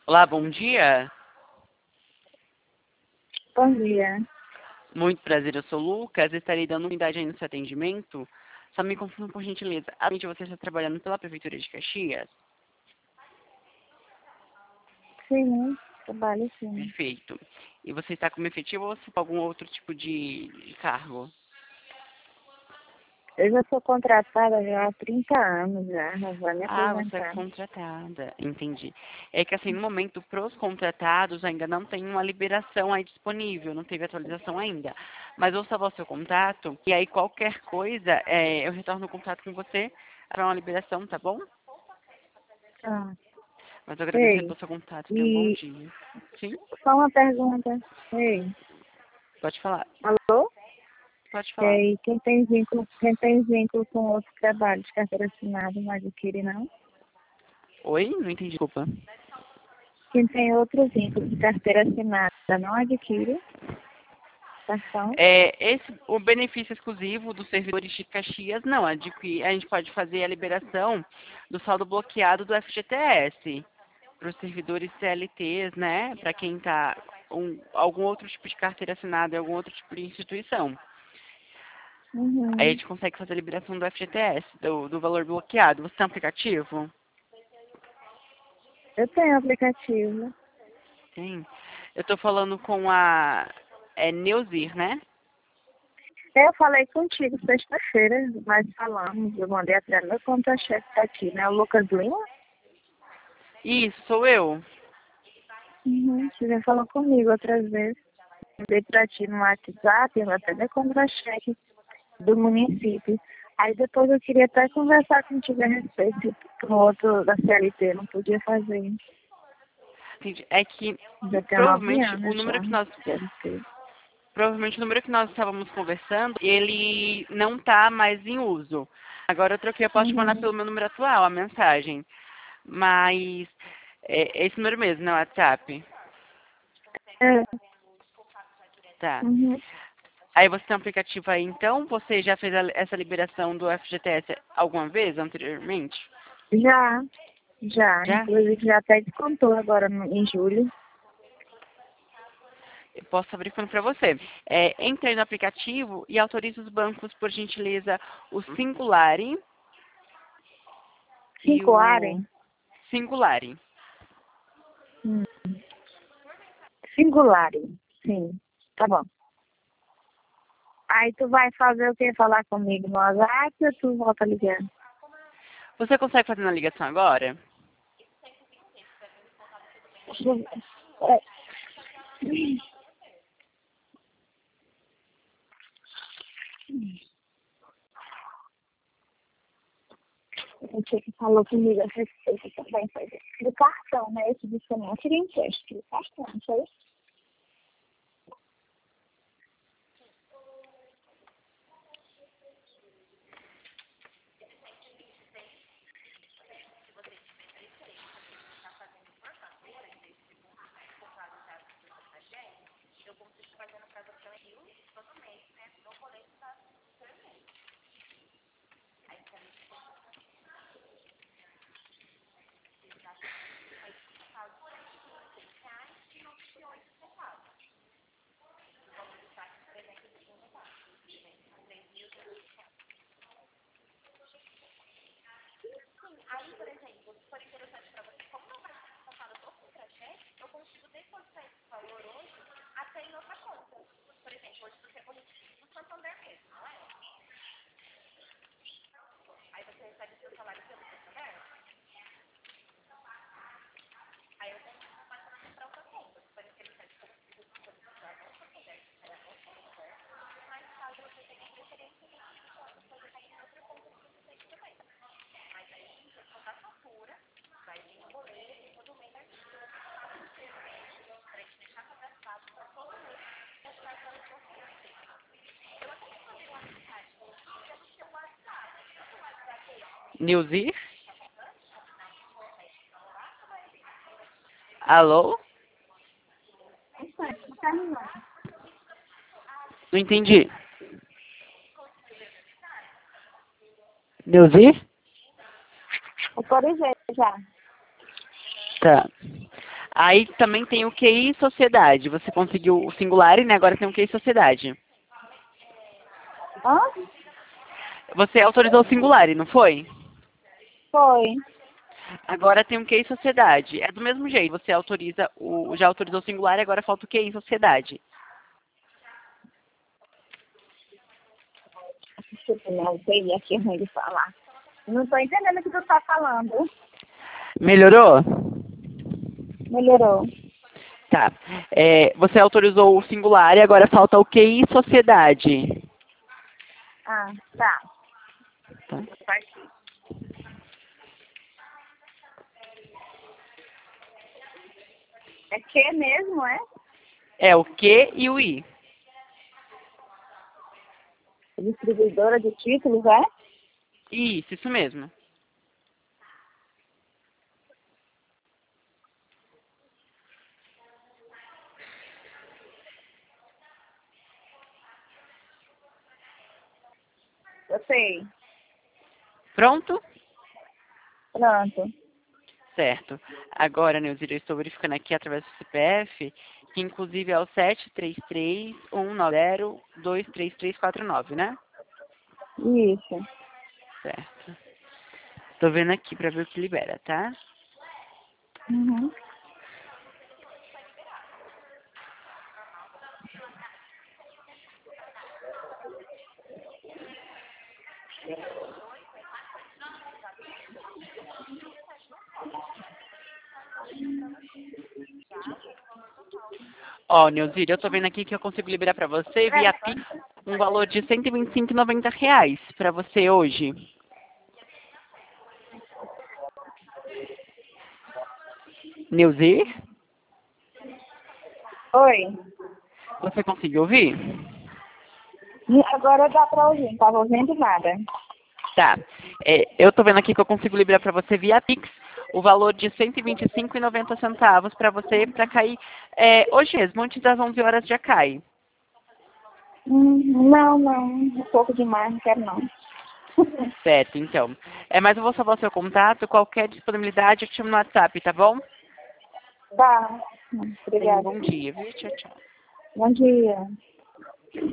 Olá, bom dia. Bom dia. Muito prazer, eu sou o Lucas. Estarei dando unidade aí no seu atendimento. Só me confirma por gentileza. Atualmente você está trabalhando pela Prefeitura de Caxias? Sim, trabalho sim. Perfeito. E você está como efetivo ou você tem algum outro tipo de cargo? Eu já sou contratada já há 30 anos já vou me Ah, você é aposentar. contratada. Entendi. É que assim, no momento, para os contratados ainda não tem uma liberação aí disponível, não teve atualização ainda. Mas eu vou salvar o seu contato e aí qualquer coisa, eu retorno o contato com você para uma liberação, tá bom? Ah, Mas eu agradeço ei, pelo seu contato. Tenha um bom e dia. Sim? só uma pergunta. Ei, Pode falar. alô? Pode falar. Ei, quem tem vínculo com outro trabalho de carteira assinada não adquire, não? Oi? Não entendi, desculpa. Quem tem outro vínculo de carteira assinada não adquire cartão? O benefício exclusivo dos servidores de Caxias, não, a gente pode fazer a liberação do saldo bloqueado do FGTS para os servidores CLTs, né? Para quem está algum outro tipo de carteira assinada em algum outro tipo de instituição. Aí a Uhum. gente consegue fazer a liberação do FGTS, do valor bloqueado. Você tem um aplicativo? Eu tenho aplicativo. Sim. Eu estou falando com a Neuzir, né? Eu falei contigo sexta-feira, nós falamos, eu mandei até meu conta-chefe tá aqui, né? O Lucas Lima. Isso, sou eu. Uhum, você já falou comigo outras vezes. Mandei pra ti no WhatsApp, eu até dei contra-cheque do município. Aí depois eu queria até conversar contigo a respeito do outro da CLT, não podia fazer. Entendi. É que Já tem 9 provavelmente o anos número já, que nós CLT. provavelmente o número que nós estávamos conversando, ele não está mais em uso. Agora eu troquei, eu posso te mandar Uhum. pelo meu número atual a mensagem. Mas é esse número mesmo, no WhatsApp. É, Tá. uhum. Aí você tem um aplicativo aí, então? Você já fez essa liberação do FGTS alguma vez anteriormente? Já, já. Já? Inclusive já até descontou agora em julho. Eu posso abrir falando para você. Entre aí no aplicativo e autorize os bancos, por gentileza, o Singulari e o Singularem. Singulari. Hum. Singularem, sim. Tá bom. Aí tu vai fazer o quê? Falar comigo no WhatsApp ou tu volta ligando? Você consegue fazer na ligação agora? É, você que falou comigo a respeito também foi do cartão, né? Esse do seu não queria empréstimo do cartão, não foi? Nilzir? Alô? Não entendi. Nilzir? Autorizei já. Tá. Aí também tem o QI e sociedade. Você conseguiu o singular, né? Agora tem o QI e sociedade. Hã? Você autorizou o singular, não foi? Foi. Agora tem o QI e sociedade. É do mesmo jeito. Você autoriza já autorizou o singular e agora falta o QI e sociedade. Desculpa, não sei, aqui é ruim de falar. Não tô entendendo o que tu tá falando. Melhorou? Melhorou. Tá. Você autorizou o singular e agora falta o QI e sociedade. Ah, tá. Tá. É que mesmo, é? É o Q e o I. Distribuidora de títulos, é? Isso mesmo. Eu sei. Pronto? Pronto. Certo. Agora, Neuzira, eu estou verificando aqui através do CPF, que inclusive é o 733-190-23349, né? Isso. Certo. Estou vendo aqui para ver o que libera, tá? Uhum. Ó, Neuzira, eu estou vendo aqui que eu consigo liberar para você via Pix um valor de R$ 125,90 para você hoje. Neuzir, Oi. você conseguiu ouvir? E agora dá pra ouvir, não tava ouvindo nada. Tá. Eu tô vendo aqui que eu consigo liberar para você via Pix o valor de R$ 125,90 para você, para cair hoje mesmo, antes das 11 horas já cai. Não, um pouco demais, não quero não. Certo, então. Mas eu vou salvar o seu contato, qualquer disponibilidade eu te chamo no WhatsApp, tá bom? Tá. Tenha um Obrigada. bom dia, viu? Tchau, tchau. Bom dia.